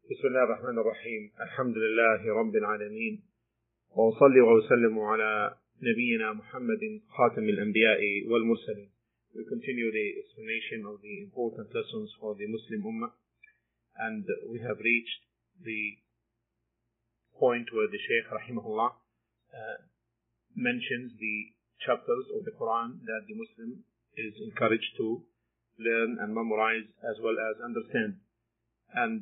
بسم الله الرحمن الرحيم. الحمد لله رب العالمين، وأصلي وأسلم على نبينا محمد خاتم الأنبياء والمرسلين. We continue the explanation of the important lessons for the Muslim Ummah, and we have reached the point where the Shaykh rahimahullah mentions the chapters of the Quran that the Muslim is encouraged to learn and memorize as well as understand. And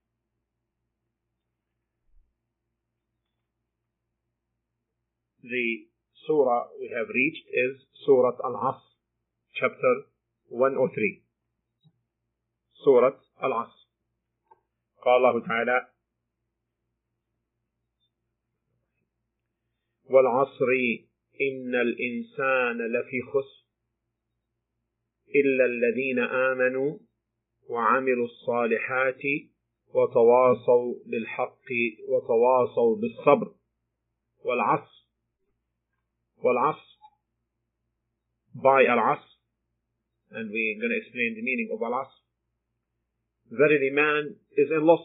the surah we have reached is Surah Al-Asr, chapter 103. Surah Al-Asr. قال الله تعالى: والعصر إن الإنسان لفي خسر إلا الذين آمنوا وعملوا الصالحات وتواصوا بالحق وتواصوا بالصبر. والعصر by Al-Asr, and we're going to explain the meaning of Al-Asr. Verily man is in loss.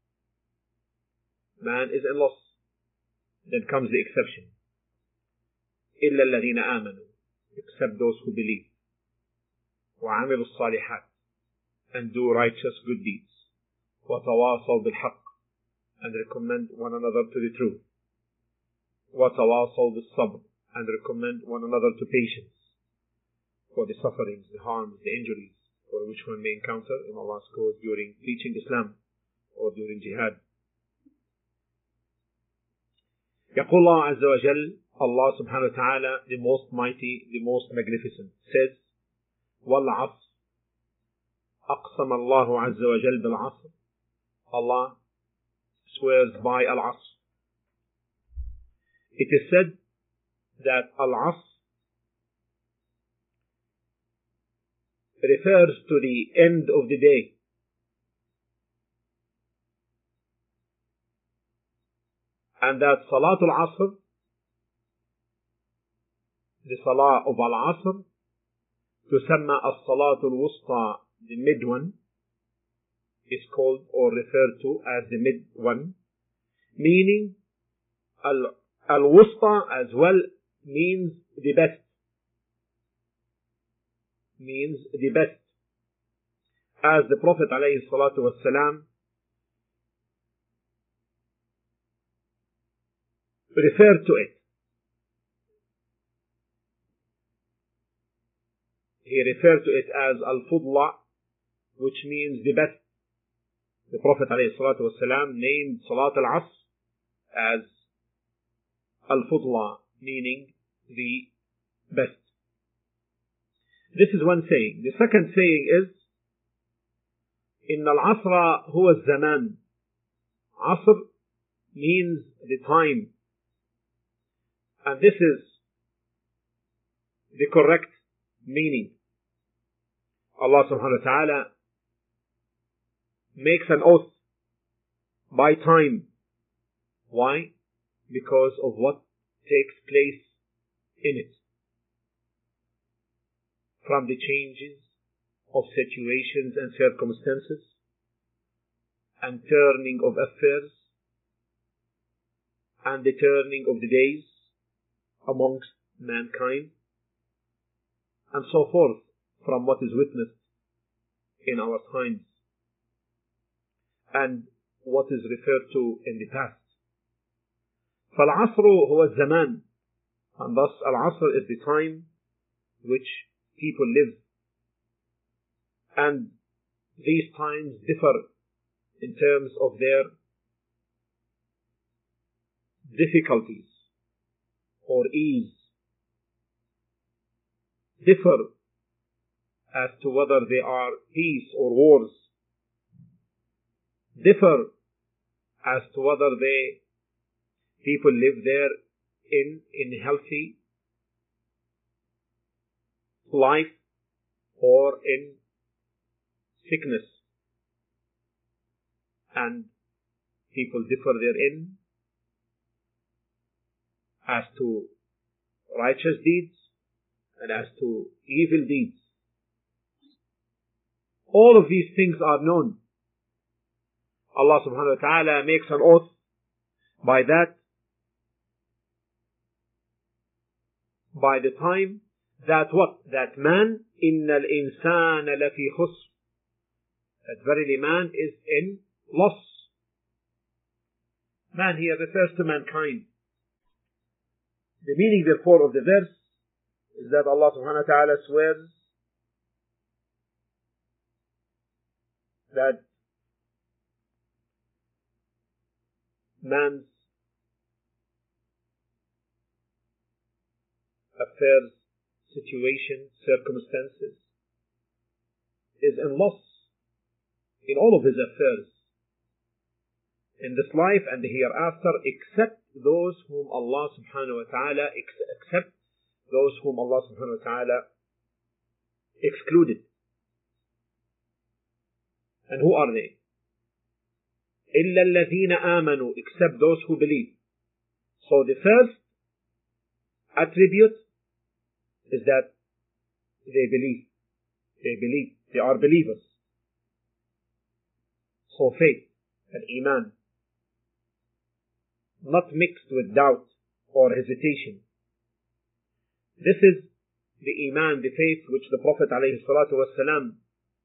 Man is in loss. Then comes the exception. إِلَّا الَّذِينَ آمَنُوا, except those who believe. وَعَمِلُوا الصَّالِحَاتِ, and do righteous good deeds. وَتَوَاصَوْا بِالْحَقِّ, and recommend one another to the truth. وَتَوَاصَوْا بِالصَّبْرِ, and recommend one another to patience for the sufferings, the harms, the injuries for which one may encounter in Allah's cause during preaching Islam or during jihad. يقول الله عز وجل, Allah subhanahu wa ta'ala, the most mighty, the most magnificent, says, وَالْعَصْرِ, أقسم الله عز وجل بالعصر. Allah swears by Al-Asr. It is said that Al-Asr refers to the end of the day. And that Salatul Asr, the Salah of Al-Asr, تسمى الصلاة الوسطى, the mid one, is called or referred to as the mid one, meaning Al-Wusta as well means the best. Means the best. As the Prophet alayhi salatu wassalam referred to it. He referred to it as Al-Fudla, which means the best. The Prophet alayhi salatu wassalam named Salat al-Asr as Al-Fudla, meaning the best. This is one saying. The second saying is, إن العصر هو الزمان. Asr means the time. And this is the correct meaning. Allah subhanahu wa ta'ala makes an oath by time. Why? Because of what takes place in it. From the changes of situations and circumstances, and turning of affairs, and the turning of the days amongst mankind, and so forth, from what is witnessed in our times, and what is referred to in the past. فالعصر هو الزمان, and thus Al-Asr is the time which people live. And these times differ in terms of their difficulties or ease, differ as to whether they are peace or wars, differ as to whether people live there in healthy life or in sickness, and people differ therein as to righteous deeds and as to evil deeds. All of these things are known. Allah subhanahu wa ta'ala makes an oath by the time that what? That man, innal insana lafi khusr. That verily man is in loss. Man here refers to mankind. The meaning therefore of the verse is that Allah subhanahu wa ta'ala swears that man's affairs, situation, circumstances is in loss in all of his affairs in this life and the hereafter, except those whom Allah subhanahu wa ta'ala excluded. And who are they? إِلَّا الَّذِينَ آمَنُوا, except those who believe. So the first attribute is that they believe. They are believers. So faith and iman, not mixed with doubt or hesitation. This is the iman, the faith which the Prophet ﷺ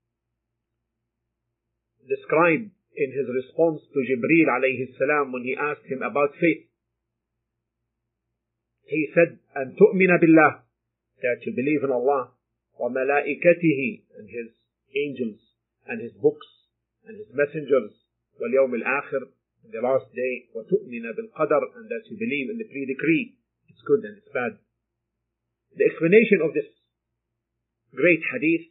described in his response to Jibreel ﷺ when he asked him about faith. He said, أن تؤمن بالله, that you believe in Allah, وملائكته, and His angels, and His books, and His messengers, واليوم الآخر, and the last day, وتؤمن بالقدر, and that you believe in the pre-decree, it's good and it's bad. The explanation of this great hadith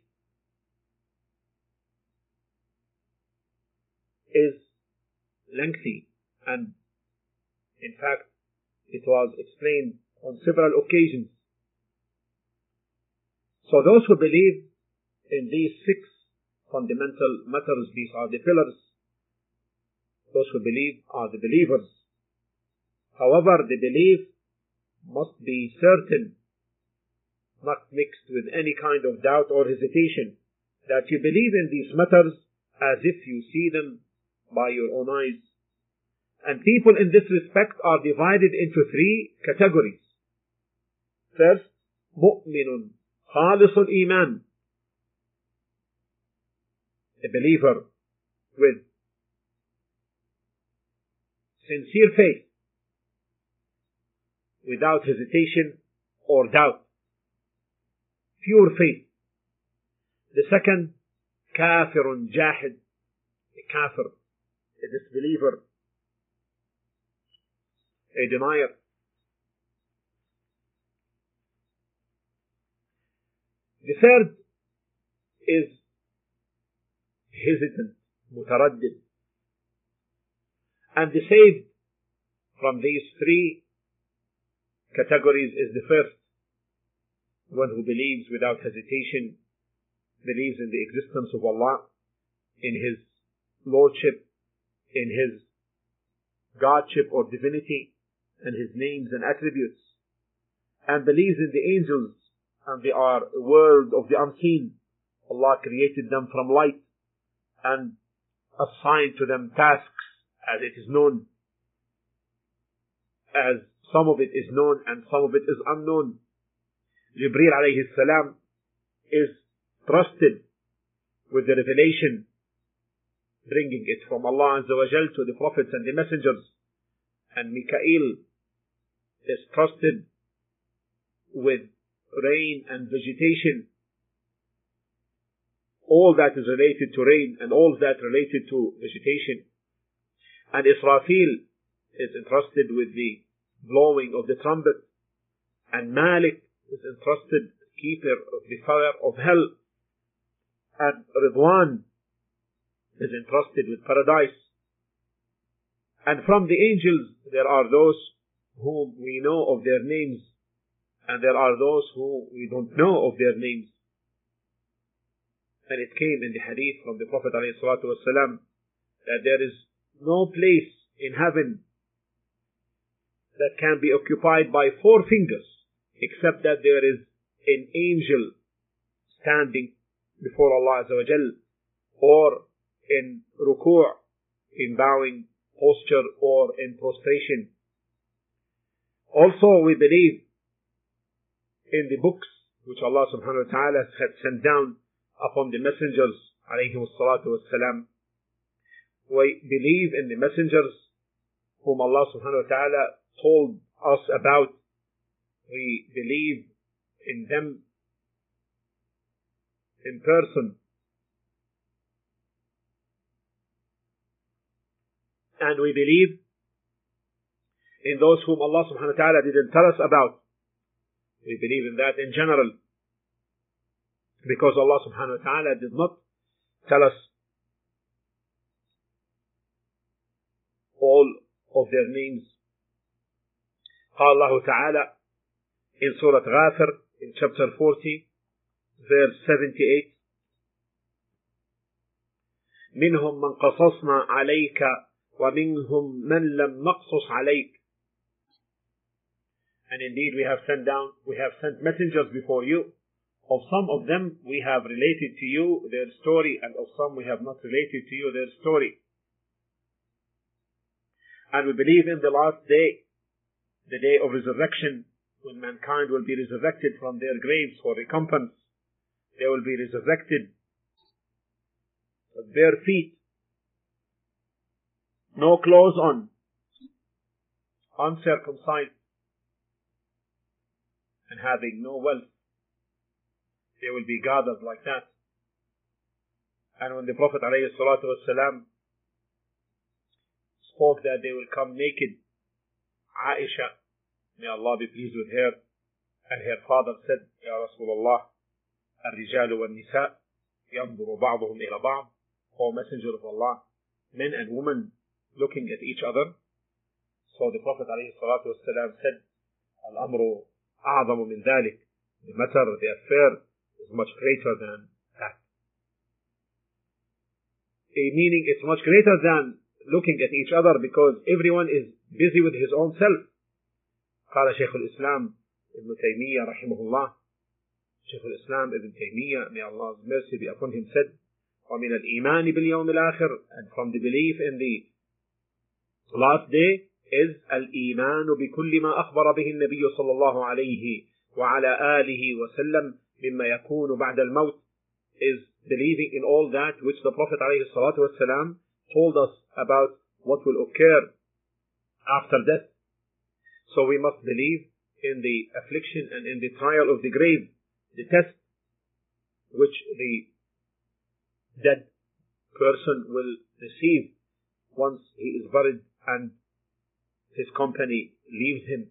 is lengthy, and in fact it was explained on several occasions. So those who believe in these 6 fundamental matters, these are the pillars. Those who believe are the believers. However, the belief must be certain, not mixed with any kind of doubt or hesitation, that you believe in these matters as if you see them by your own eyes. And people in this respect are divided into 3 categories. First, mu'minun khalisul iman, a believer with sincere faith, without hesitation or doubt, pure faith. The second, kafirun jahid, a kafir, a disbeliever, a denier. The third is hesitant, mutaraddid. And the saved from these 3 categories is the first, one who believes without hesitation, believes in the existence of Allah, in His lordship, in His godship or divinity, and His names and attributes, and believes in the angels, and they are a world of the unseen. Allah created them from light and assigned to them tasks as it is known, as some of it is known and some of it is unknown. Jibreel alayhi salam is trusted with the revelation, bringing it from Allah Azza wa Jal to the prophets and the messengers, and Mikael is trusted with rain and vegetation, all that is related to rain and all that related to vegetation. And Israfil is entrusted with the blowing of the trumpet, and Malik is entrusted keeper of the fire of hell, and Ridwan is entrusted with paradise. And from the angels there are those whom we know of their names, and there are those who we don't know of their names. And it came in the hadith from the Prophet ﷺ that there is no place in heaven that can be occupied by 4 fingers, except that there is an angel standing before Allah Azza wa Jal, or in ruku', in bowing posture or in prostration. Also, we believe in the books which Allah subhanahu wa ta'ala had sent down upon the messengers alayhim salatu wassalam. We believe in the messengers whom Allah subhanahu wa ta'ala told us about. We believe in them in person. And we believe in those whom Allah subhanahu wa ta'ala didn't tell us about. We believe in that in general, because Allah subhanahu wa ta'ala did not tell us all of their names. قال الله تعالى in Surah Ghafir in chapter 40 verse 78, منهم من قصصنا عليك ومنهم من لم نقصص عليك. And indeed we have sent messengers before you. Of some of them we have related to you their story, and of some we have not related to you their story. And we believe in the last day, the day of resurrection, when mankind will be resurrected from their graves for recompense. They will be resurrected with bare feet, no clothes on, uncircumcised, and having no wealth. They will be gathered like that. And when the Prophet ﷺ spoke that they will come naked, Aisha, may Allah be pleased with her, and her father said, Ya Rasulullah, الرجال والنساء ينظر بعضهم إلى بعض. O Messenger of Allah, men and women looking at each other. So the Prophet ﷺ said, الأمر أعظم من ذلك. The matter, the affair is much greater than that. Meaning it's much greater than looking at each other, because everyone is busy with his own self. قال شيخ الإسلام ابن تيمية رحمه الله, Shaykh al-Islam Ibn Taymiyyah, may Allah's mercy be upon him, said, وَمِنَ الْإِيمَانِ بِالْيَوْمِ الْآخِرِ, and from the belief in the last day is الإيمان بكل ما أخبر به النبي صلى الله عليه وعلى آله وسلم مما يكون بعد الموت, is believing in all that which the Prophet عليه الصلاة والسلام told us about what will occur after death. So we must believe in the affliction and in the trial of the grave, the test which the dead person will receive once he is buried and his company leaves him.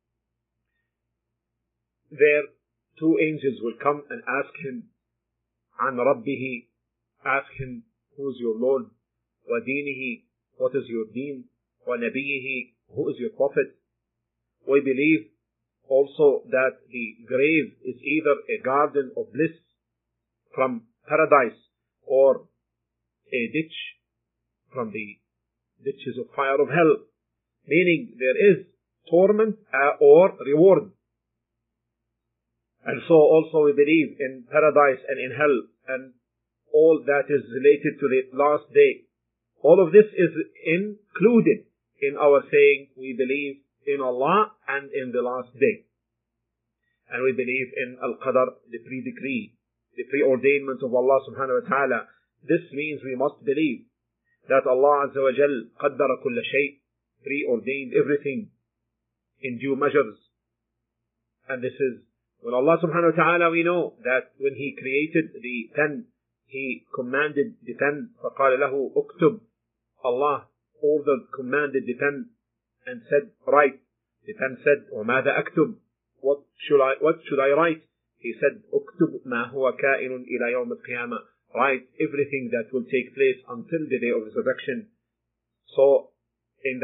There, two angels will come and ask him, عن ربه, ask him, who is your Lord? ودينه, what is your deen? ونبيه, who is your prophet? We believe also that the grave is either a garden of bliss from paradise or a ditch from the ditches of fire of hell, meaning there is torment or reward. And so also we believe in paradise and in hell and all that is related to the last day. All of this is included in our saying we believe in Allah and in the last day. And we believe in Al-Qadr, the pre-decree, the preordainment of Allah subhanahu wa ta'ala. This means we must believe that Allah Azza wa Jal قدر كل شيء, preordained everything in due measures. And this is when Allah subhanahu wa ta'ala, we know that when He created the pen, He commanded the pen, فقال له اكتب. Allah ordered, commanded the pen and said, write. The pen said, وماذا أكتب? What should I write? He said, اكتب ما هو كائن إلى يوم القيامة. Write everything that will take place until the day of resurrection. So, in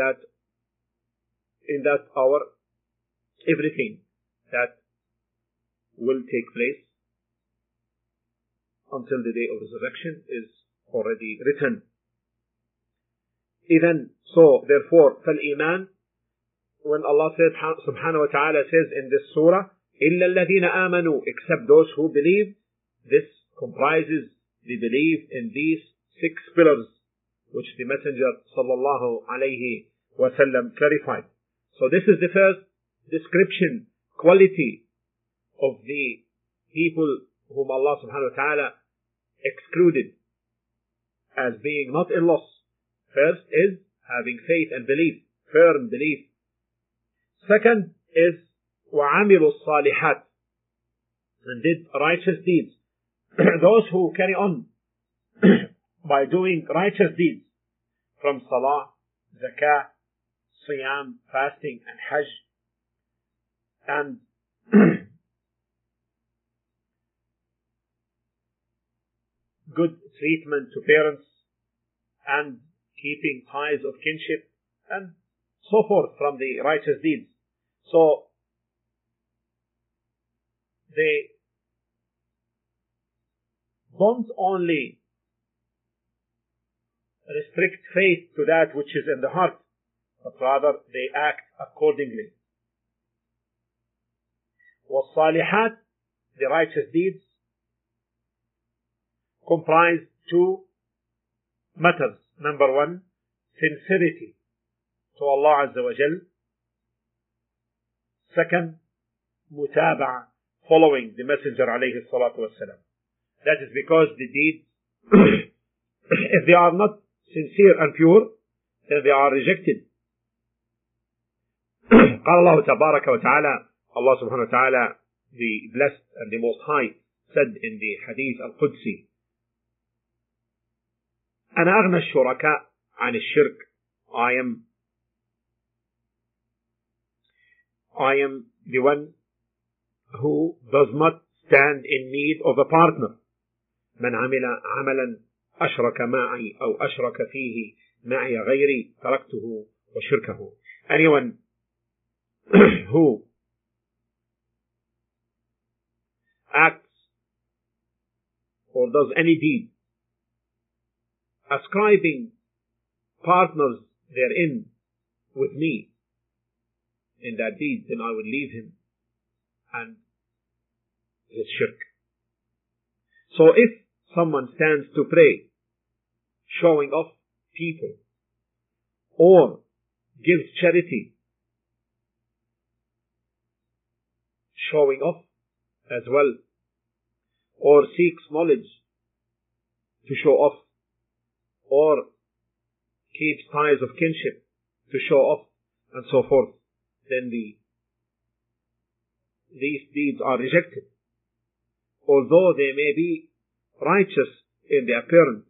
that hour, everything that will take place until the day of resurrection is already written. So therefore, فالإيمان, when Allah said, subhanahu wa ta'ala says in this surah, إِلَّا الَّذِينَ آمَنُوا, except those who believe, this comprises the belief in these 6 pillars, which the Messenger sallallahu alayhi wasallam clarified. So this is the first description, quality of the people whom Allah subhanahu wa ta'ala excluded as being not in loss. First is having faith and belief, firm belief. Second is وَعَمِلُوا الصَّالِحَاتِ, and did righteous deeds. Those who carry on by doing righteous deeds from salah, zakah, siyam, fasting and hajj, and good treatment to parents, and keeping ties of kinship, and so forth from the righteous deeds. So they don't only restrict faith to that which is in the heart, but rather they act accordingly. وَالصَّالِحَاتِ, the righteous deeds, comprise two matters. Number one, sincerity to Allah Azza wa Jal. Second, mutaba'a, following the Messenger alayhi salatu wasalam. That is because the deeds, if they are not sincere and pure, then they are rejected. قال الله تبارك وتعالى, Allah subhanahu wa ta'ala, the blessed and the most high, said in the hadith al-Qudsi, أنا أغنى الشركاء عن الشرك. I am the one who does not stand in need of a partner. من عمل عملا أشرك معي أو أشرك فيه معي غيري تركته وشركه. Anyone who acts or does any deed ascribing partners therein with me in that deed, then I will leave him and his shirk. So if someone stands to pray, showing off people, or gives charity, showing off as well, or seeks knowledge to show off, or keeps ties of kinship to show off, and so forth, then these deeds are rejected, although they may be righteous in the appearance.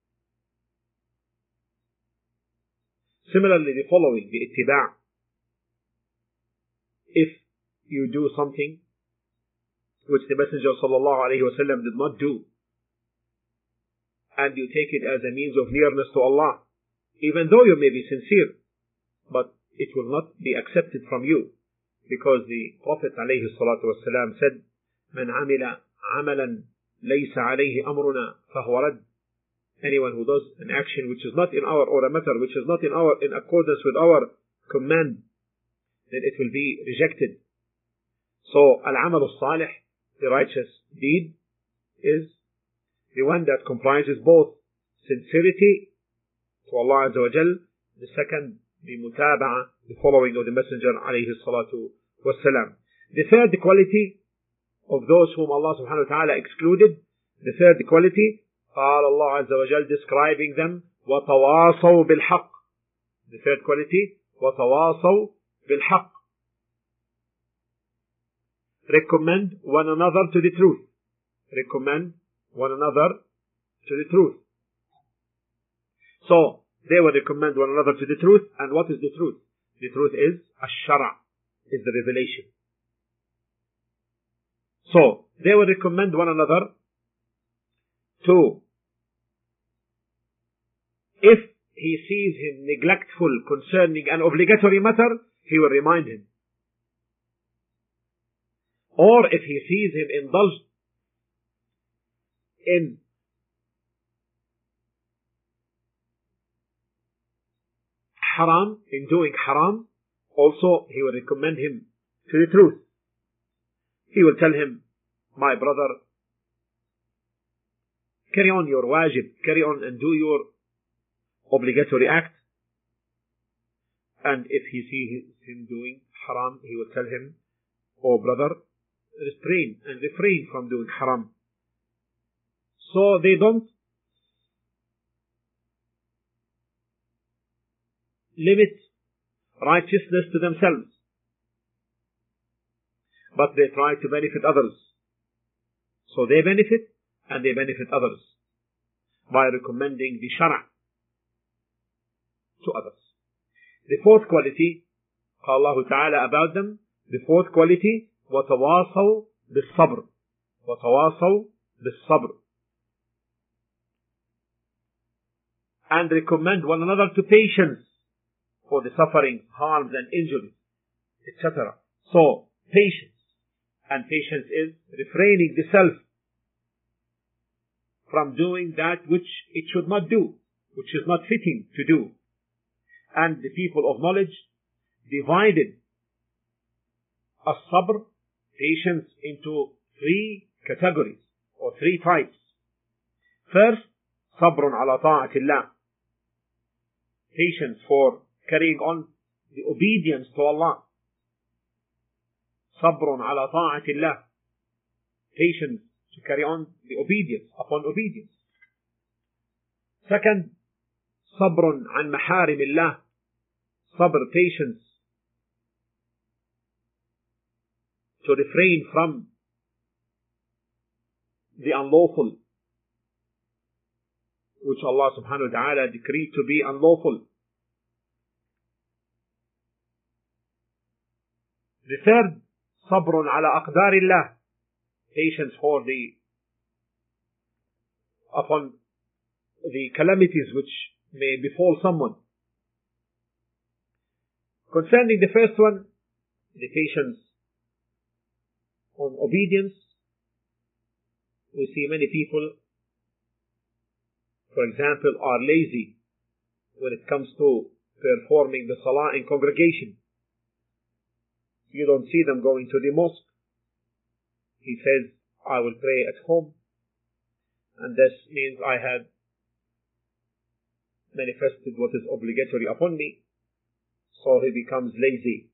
Similarly, the following, the ittiba'. If you do something which the Messenger sallallahu alaihi wasallam did not do, and you take it as a means of nearness to Allah, even though you may be sincere, but it will not be accepted from you, because the Prophet alayhi salatu wasalam said, من عمل عملا ليس عليه أمرنا فهو رد. Anyone who does an action which is not in our, or a matter which is not in accordance with our command, then it will be rejected. So al-amal al-salih, the righteous deed, is the one that comprises both sincerity to Allah Azza wa Jal, the second, the mutaba'a, the following of the Messenger alayhi salatu wassalam. The third quality of those whom Allah subhanahu wa ta'ala excluded, the third quality, قال Allah Azza wa Jal describing them, وَتَوَاصَوْا بِالْحَقِّ. The third quality, وَتَوَاصَوْا بِالْحَقِّ. Recommend one another to the truth. Recommend one another to the truth. So, they will recommend one another to the truth. And what is the truth? The truth is ash-shara', is the revelation. So, they will recommend one another to, if he sees him neglectful concerning an obligatory matter, he will remind him. Or if he sees him indulged in haram, in doing haram, also he will recommend him to the truth. He will tell him, my brother, carry on your wajib, carry on and do your obligatory act. And if he sees him doing haram, he will tell him, "Oh brother, refrain from doing haram." So they don't limit righteousness to themselves, but they try to benefit others. So they benefit and they benefit others by recommending the shara to others. The fourth quality, قال الله تعالى about them, the fourth quality, وَتَوَاصَوْا بِالصَّبْرِ. وَتَوَاصَوْا بِالصَّبْرِ. And recommend one another to patience for the sufferings, harms and injuries, etc. So, patience. And patience is refraining the self from doing that which it should not do, which is not fitting to do. And the people of knowledge divided as-sabr, patience, into three categories or three types. First, sabrun ala ta'atillah, patience for carrying on the obedience to Allah. Sabrun ala ta'atillah, patience to carry on the obedience upon obedience. Second, sabrun an maharimillah, sabr, patience to refrain from the unlawful, which Allah subhanahu wa ta'ala decreed to be unlawful. The third, sabrun ala aqdarillah, patience for upon the calamities which may befall someone. Concerning the first one, the patience on obedience, we see many people, for example, are lazy when it comes to performing the salah in congregation. You don't see them going to the mosque. He says, "I will pray at home," and this means I have manifested what is obligatory upon me. So he becomes lazy.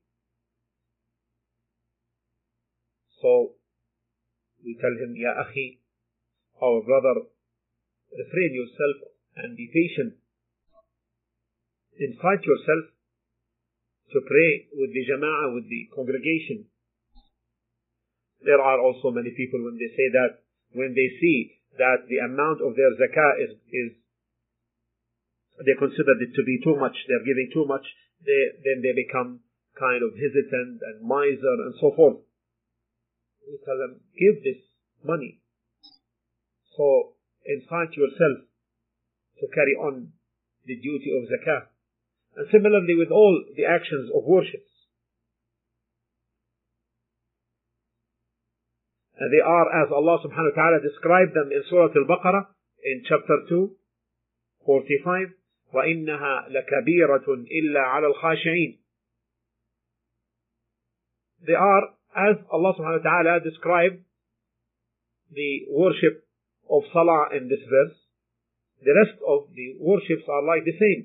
So we tell him, "Ya akhi, our brother, refrain yourself and be patient. Incite yourself to pray with the jama'ah, with the congregation." There are also many people when they say that, when they see that the amount of their zakah is they consider it to be too much, they're giving too much, then they become kind of hesitant and miser and so forth. We tell them, give this money. So incite yourself to carry on the duty of zakah. And similarly with all the actions of worships. And they are, as Allah subhanahu wa ta'ala described them in Surah Al-Baqarah in chapter 2, 45, وَإِنَّهَا لَكَبِيرَةٌ إِلَّا عَلَى الْخَاشِعِينَ. They are, as Allah subhanahu wa ta'ala described the worship of salah in this verse, the rest of the worships are like the same.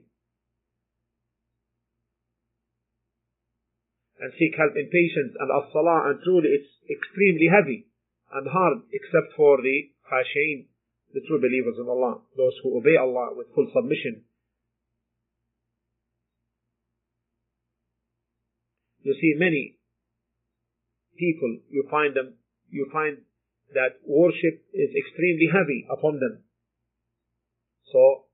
And seek help in patience and as-salah, and truly it's extremely heavy and hard, except for the khashi'in, the true believers in Allah, those who obey Allah with full submission. You see many people, you find that worship is extremely heavy upon them. So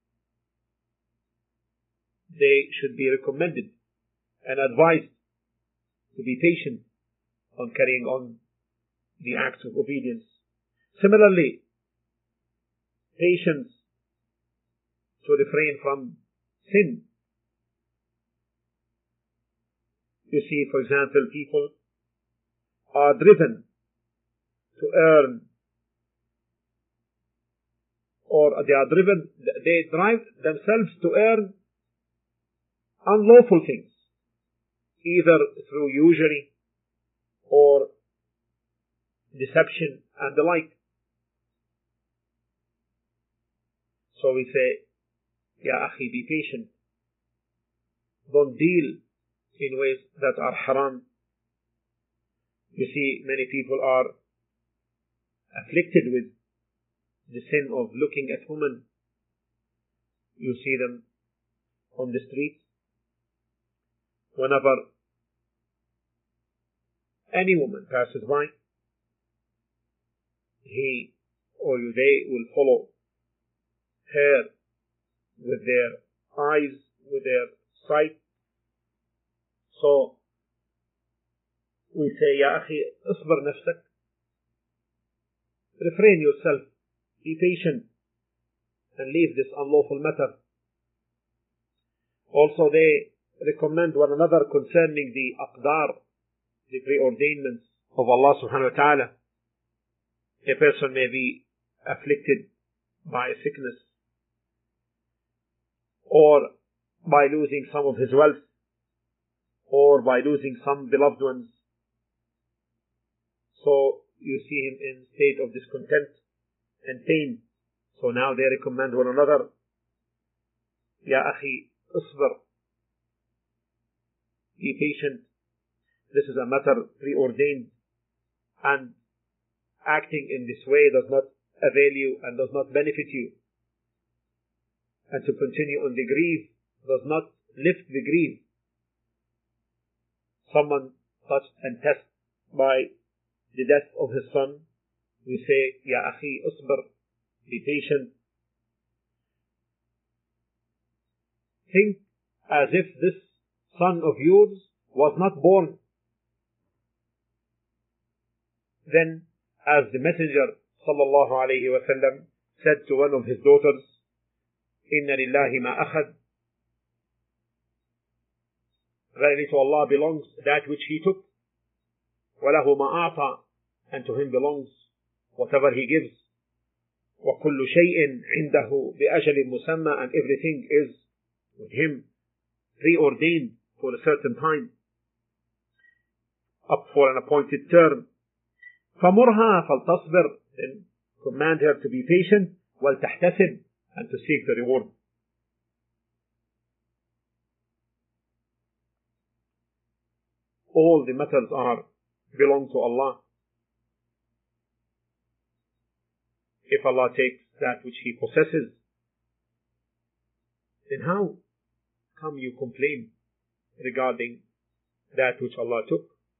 they should be recommended and advised to be patient on carrying on the acts of obedience. Similarly, patience to refrain from sin. You see, for example, people are driven to earn, or they drive themselves to earn unlawful things, either through usury or deception and the like. So we say, Ya akhi, be patient. Don't deal in ways that are haram. You see, many people are afflicted with the sin of looking at women. You see them on the streets. Whenever any woman passes by, he or they will follow her with their eyes, with their sight. So we say, Ya akhi, اصبر نفسك. Refrain yourself. Be patient and leave this unlawful matter. Also, they recommend one another concerning the aqdar, the preordainments of Allah subhanahu wa ta'ala. A person may be afflicted by a sickness or by losing some of his wealth or by losing some beloved ones. So you see him in state of discontent and pain. So now they recommend one another, Ya akhi, isbir. Be patient. This is a matter preordained, and acting in this way does not avail you and does not benefit you. And to continue on the grief does not lift the grief. Someone touched and tested by the death of his son, we say, Ya akhi, isbir. Be patient. Think as if this son of yours was not born. Then, as the Messenger sallallahu alayhi wa sallam said to one of his daughters, Inna lillahi ma akhad. Verily to Allah belongs that which He took. Walahu ma a'ta. And to Him belongs whatever He gives. وَكُلُّ شَيْءٍ عِنْدَهُ بِأَجَلٍ مُسَمَّى. And everything is with Him preordained for a certain time, up for an appointed term. فَمُرْهَا فَلْتَصْبِرْ. Then command her to be patient, وَلْتَحْتَسِبْ. And to seek the reward. All the matters belong to Allah. If Allah takes that which He possesses, then how come you complain regarding that which Allah took?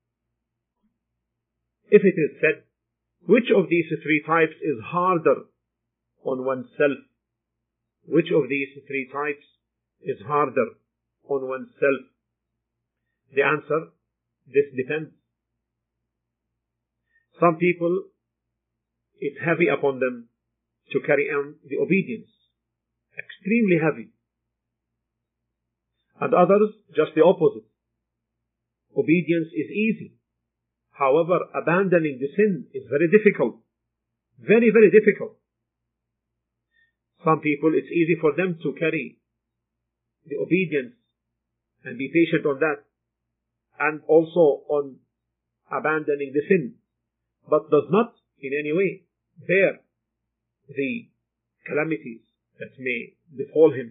If it is said, which of these three types is harder on oneself? Which of these three types is harder on oneself? The answer, this depends. Some people, it's heavy upon them to carry on the obedience. Extremely heavy. And others, just the opposite. Obedience is easy. However, abandoning the sin is very difficult. Very, very difficult. Some people, it's easy for them to carry the obedience and be patient on that, and also on abandoning the sin, but does not in any way bear the calamities that may befall him.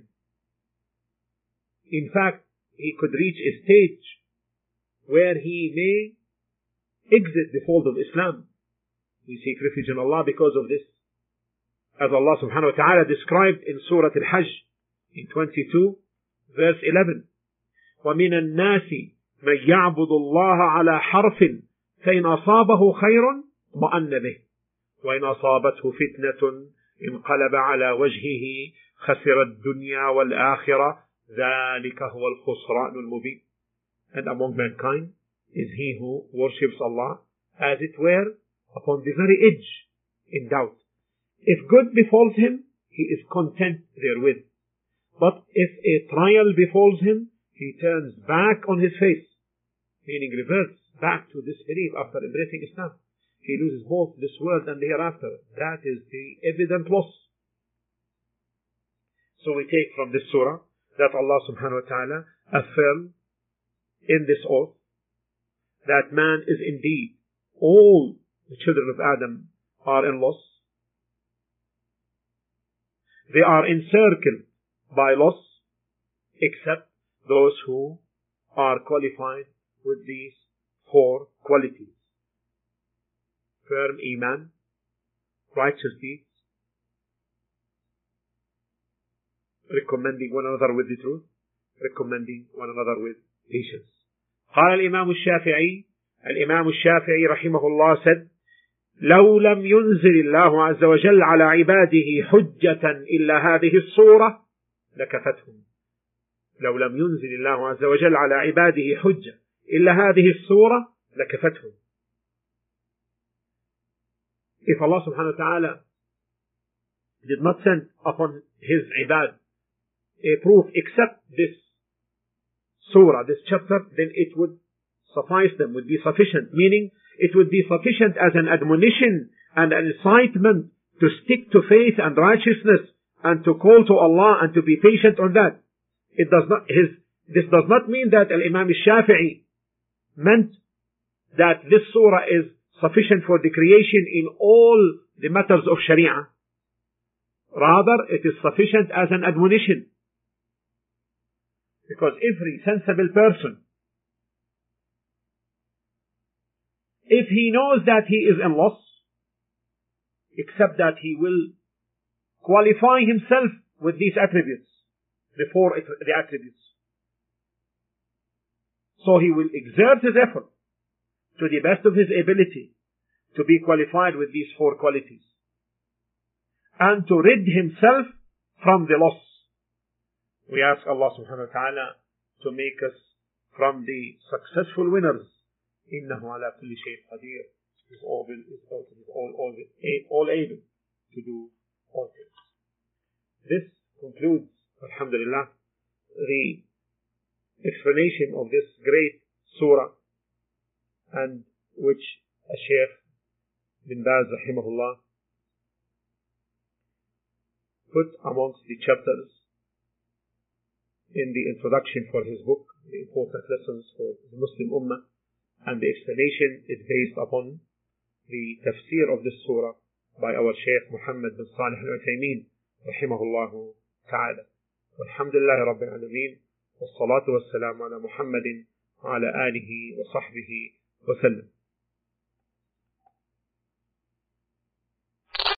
In fact, he could reach a stage where he may exit the fold of Islam. We seek refuge in Allah because of this. As Allah subhanahu wa ta'ala described in Surah Al-Hajj in 22 verse 11, وَمِنَ النَّاسِ مَنْ يَعْبُدُ اللَّهَ عَلَى حَرْفٍ فَإِنْ أَصَابَهُ خَيْرٌ مَأَنَّ بِهِ وَإِنْ أَصَابَتْهُ فِتْنَةٌ انقلب على وجهه خسر الدنيا والآخرة ذلك هو الخسران المبين. And among mankind is he who worships Allah as it were upon the very edge, in doubt. If good befalls him, he is content therewith. But if a trial befalls him, he turns back on his face, meaning reverts back to disbelief after embracing Islam. He loses both this world and the hereafter. That is the evident loss. So we take from this surah that Allah subhanahu wa ta'ala affirmed in this oath that man is indeed, all the children of Adam are in loss. They are encircled by loss except those who are qualified with these 4 qualities: firm iman, righteous deeds, recommending one another with the truth, recommending one another with patience. قال الإمام الشافعي رحمه الله said, لو لم ينزل الله عز وجل على عباده حجة إلا هذه الصورة لكفتهم. لو لم ينزل الله عز وجل على عباده حجة إلا هذه الصورة لكفتهم. If Allah subhanahu wa ta'ala did not send upon His ibad a proof except this surah, this chapter, then it would suffice them, would be sufficient, meaning it would be sufficient as an admonition and an incitement to stick to faith and righteousness and to call to Allah and to be patient on that. This does not mean that Imam al-Shafi'i meant that this surah is sufficient for the creation in all the matters of Sharia. Rather, it is sufficient as an admonition. Because every sensible person, if he knows that he is in loss, except that he will qualify himself with these attributes, the 4 attributes. So he will exert his effort to the best of his ability to be qualified with these 4 qualities and to rid himself from the loss. We ask Allah subhanahu wa ta'ala to make us from the successful winners. إِنَّهُ عَلَى كُلِّ شَيْءٍ قَدِيرٌ. He is all able to do all things. This concludes, alhamdulillah, the explanation of this great surah, and which Shaykh bin Baz rahimahullah put amongst the chapters in the introduction for his book, The Important Lessons for the Muslim Ummah, and the explanation is based upon the tafsir of this surah by our Shaykh Muhammad bin Salih al-Uthaymeen rahimahullah ta'ala. Walhamdulillahi Rabbil Alameen, wassalatu wassalamu ala Muhammadin wa ala alihi wa sahbihi wa sallam.